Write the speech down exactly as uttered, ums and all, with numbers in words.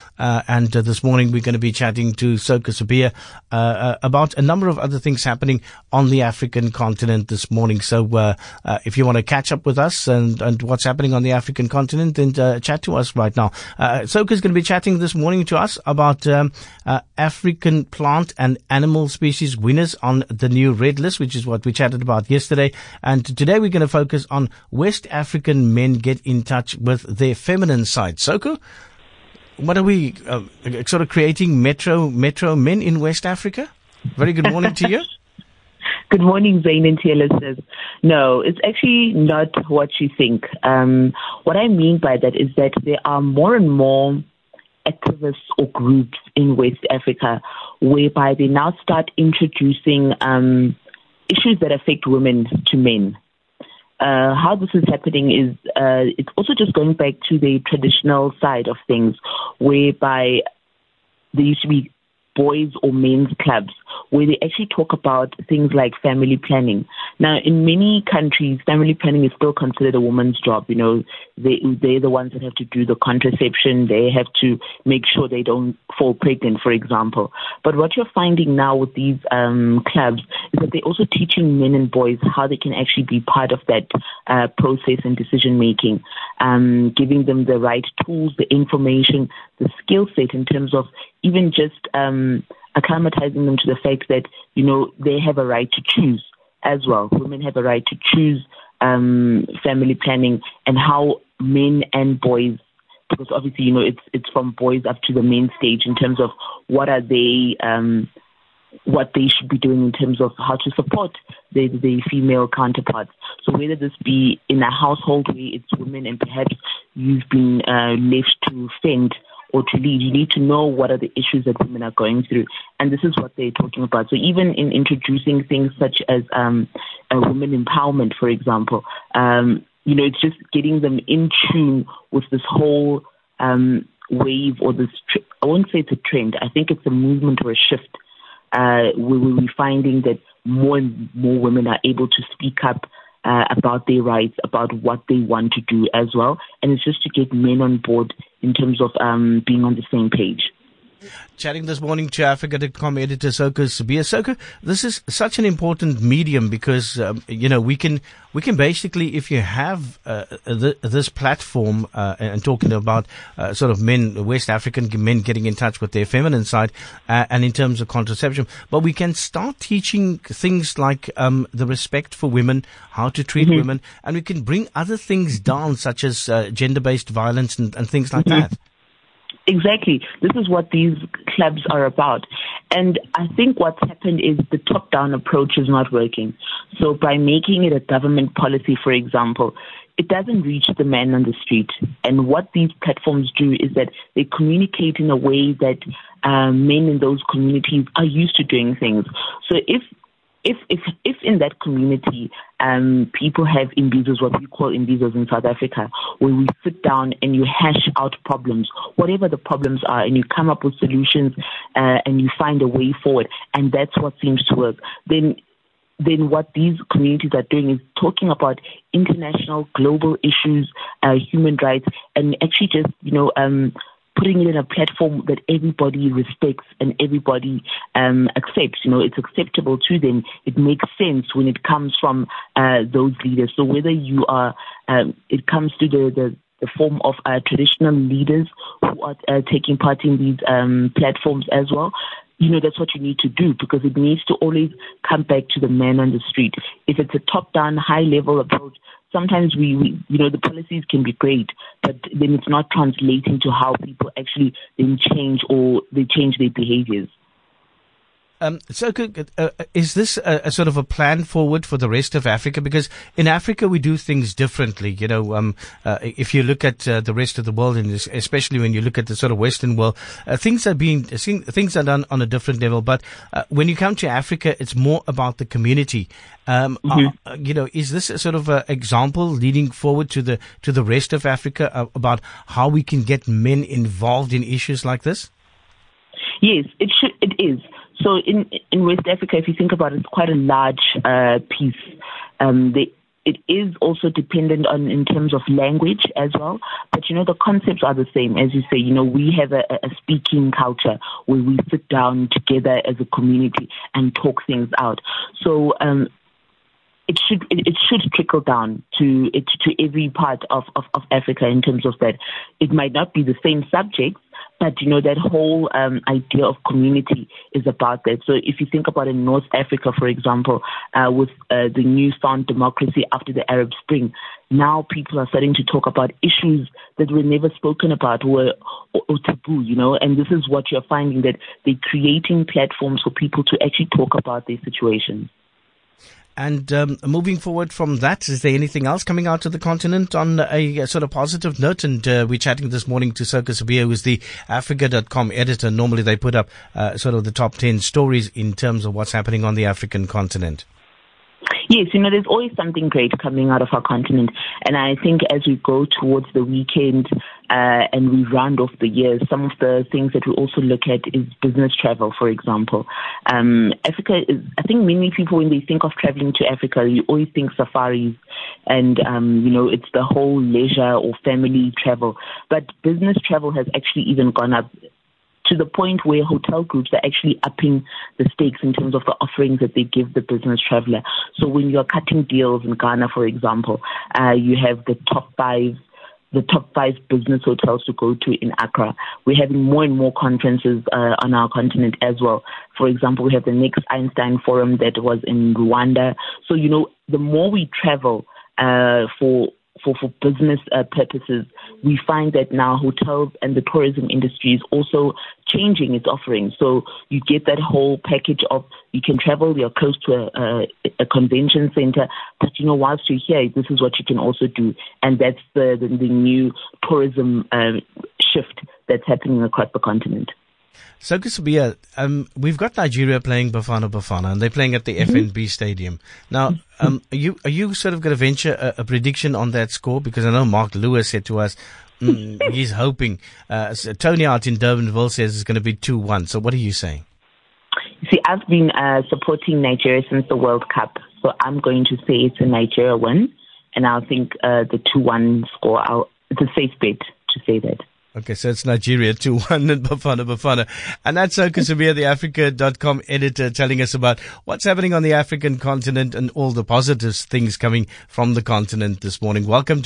Uh, and uh, this morning we're going to be chatting to Soka Sibiya uh, uh, about a number of other things happening on the African continent this morning. So uh, uh, if you want to catch up with us and, and what's happening on the African continent, then uh, chat to us right now. Uh, Soka is going to be chatting this morning to us about um, uh, African plant and animal species winners on the new red list, which is what we chatted about yesterday. And today we're going to focus on West African men get in touch with their feminine side. Soka, what are we uh, sort of creating metro metro men in West Africa? Very good morning to you. Good morning, Zain and to your listeners. No, it's actually not what you think. Um, what I mean by that is that there are more and more activists or groups in West Africa whereby they now start introducing um, issues that affect women to men. Uh, how this is happening is uh, it's also just going back to the traditional side of things, whereby there used to be boys or men's clubs where they actually talk about things like family planning. Now, in many countries, family planning is still considered a woman's job. You know, they, they're the ones that have to do the contraception. They have to make sure they don't fall pregnant, for example. But what you're finding now with these um, clubs is that they're also teaching men and boys how they can actually be part of that uh, process and decision making, um, giving them the right tools, the information, the skill set in terms of even just um, acclimatizing them to the fact that, you know, they have a right to choose as well. Women have a right to choose um, family planning and how men and boys, because obviously, you know, it's it's from boys up to the main stage in terms of what are they, um, what they should be doing in terms of how to support the, the female counterparts. So whether this be in a household where it's women and perhaps you've been uh, left to fend or to lead, you need to know what are the issues that women are going through. And this is what they're talking about. So even in introducing things such as um, a women empowerment, for example, um, you know, it's just getting them in tune with this whole um, wave or this, tr- I won't say it's a trend. I think it's a movement or a shift uh, where we're finding that more and more women are able to speak up Uh, about their rights, about what they want to do as well. And it's just to get men on board in terms of um, being on the same page. Chatting this morning to Africa dot com editor Soka Sibiya. Soka, this is such an important medium because um, you know we can we can basically, if you have uh, th- this platform uh, and talking about uh, sort of men, West African men getting in touch with their feminine side, uh, and in terms of contraception, but we can start teaching things like um, the respect for women, how to treat mm-hmm. women, and we can bring other things down such as uh, gender-based violence and, and things like mm-hmm. that. Exactly. This is what these clubs are about. And I think what's happened is the top-down approach is not working. So by making it a government policy, for example, it doesn't reach the man on the street. And what these platforms do is that they communicate in a way that uh, men in those communities are used to doing things. So if If if if in that community um, people have imbizos, what we call imbizos in South Africa, where we sit down and you hash out problems, whatever the problems are, and you come up with solutions uh, and you find a way forward, and that's what seems to work, then then what these communities are doing is talking about international, global issues, uh, human rights, and actually just, you know, um, putting it in a platform that everybody respects and everybody um, accepts. You know, it's acceptable to them. It makes sense when it comes from uh, those leaders. So whether you are, um, it comes to the, the, the form of uh, traditional leaders who are uh, taking part in these um, platforms as well, you know, that's what you need to do, because it needs to always come back to the man on the street. If it's a top-down, high-level approach, sometimes we, we, you know, the policies can be great, but then it's not translating to how people actually then change or they change their behaviors. Um, so, uh, is this a, a sort of a plan forward for the rest of Africa? Because in Africa we do things differently. You know, um, uh, if you look at uh, the rest of the world, and especially when you look at the sort of Western world, uh, things are being things are done on a different level. But uh, when you come to Africa, it's more about the community. Um, mm-hmm. uh, you know, is this a sort of an example leading forward to the to the rest of Africa uh, about how we can get men involved in issues like this? Yes, it should. It is. So in in West Africa, if you think about it, it's quite a large uh, piece. Um, they, it is also dependent on in terms of language as well. But, you know, the concepts are the same. As you say, you know, we have a, a speaking culture where we sit down together as a community and talk things out. So um, it should it, it should trickle down to it, to every part of, of, of Africa in terms of that. It might not be the same subjects, but, you know, that whole um, idea of community is about that. So if you think about in North Africa, for example, uh, with uh, the newfound democracy after the Arab Spring, now people are starting to talk about issues that were never spoken about or, or, or taboo, you know, and this is what you're finding, that they're creating platforms for people to actually talk about their situations. And um, moving forward from that, is there anything else coming out of the continent on a, a sort of positive note? And uh, we're chatting this morning to Soka Sibiya, who's the Africa dot com editor. Normally they put up uh, sort of the top ten stories in terms of what's happening on the African continent. Yes, you know, there's always something great coming out of our continent. And I think as we go towards the weekend uh, and we round off the year, some of the things that we also look at is business travel, for example. Um, Africa is, I think many people, when they think of traveling to Africa, you always think safaris and, um, you know, it's the whole leisure or family travel. But business travel has actually even gone up to the point where hotel groups are actually upping the stakes in terms of the offerings that they give the business traveler. So when you're cutting deals in Ghana, for example, uh, you have the top five the top five business hotels to go to in Accra. We're having more and more conferences uh, on our continent as well. For example, we have the next Einstein Forum that was in Rwanda. So, you know, the more we travel uh, for For, for business uh, purposes, we find that now hotels and the tourism industry is also changing its offerings. So you get that whole package of, you can travel, you're close to a, a, a convention center, but, you know, whilst you're here, this is what you can also do. And that's the, the, the new tourism uh, shift that's happening across the continent. Soka Sibiya, um, we've got Nigeria playing Bafana Bafana, and they're playing at the mm-hmm. F N B Stadium. Now, um, are you are you sort of going to venture a, a prediction on that score? Because I know Mark Lewis said to us mm, he's hoping. Uh, so Tony out in Durbanville says it's going to be two one. So what are you saying? See, I've been uh, supporting Nigeria since the World Cup, so I'm going to say it's a Nigeria win, and I think uh, the two one score, I'll, it's a safe bet to say that. Okay, so it's Nigeria two one and Bafana Bafana. And that's Soka Sibiya, the Africa dot com editor, telling us about what's happening on the African continent and all the positive things coming from the continent this morning. Welcome to